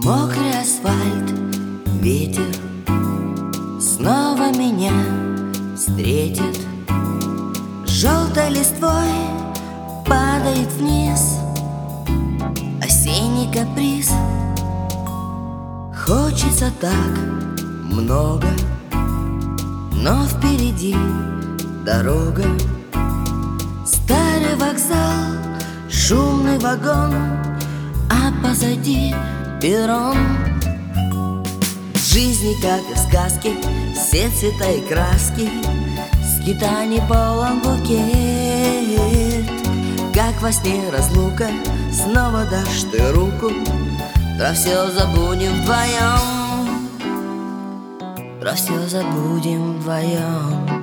Мокрый асфальт, ветер снова меня встретит. Желтой листвой падает вниз осенний каприз. Хочется так много, но впереди дорога. Старый вокзал, шумный вагон, а позади перрон. В жизни, как и в сказке, все цвета и краски, скитаний полон букет. Как во сне разлука, снова дашь ты руку, про все забудем вдвоем, про все забудем вдвоем.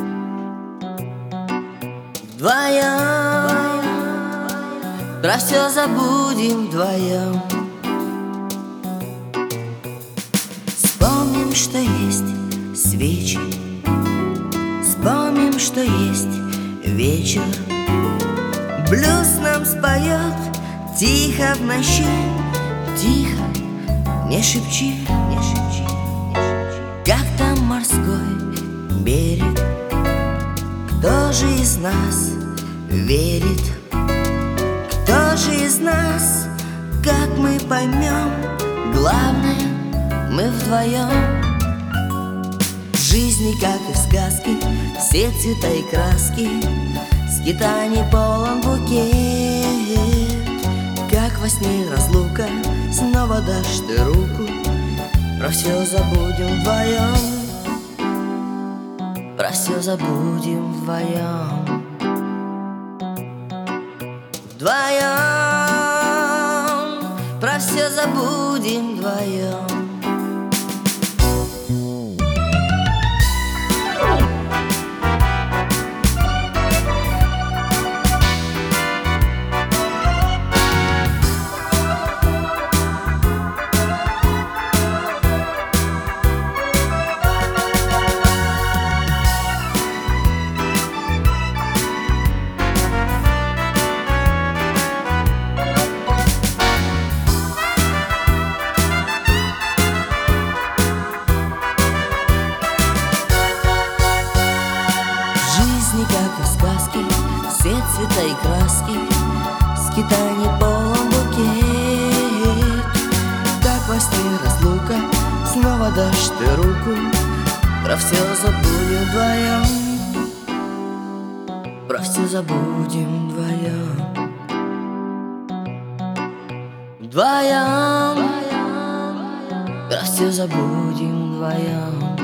Вдвоем, про все забудем вдвоем. Вспомним, что есть свечи, вспомним, что есть вечер. Блюз нам споет тихо в ночи, тихо, не шепчи, не шепчи, не шепчи. Как там морской берег, кто же из нас верит? Кто же из нас, как мы поймем? Главное, мы вдвоем. В жизни, как и в сказке, все цвета и краски, скитаний полон букет. Как во сне разлука, снова дашь ты руку, про все забудем вдвоем, про все забудем вдвоем. Вдвоем, про все забудем вдвоем. Как в сказке, все цвета и краски, скитаний полон букет. Как во сне разлука, снова дашь ты руку, про все забудем вдвоем, про все забудем вдвоем. Вдвоем, про все забудем вдвоем.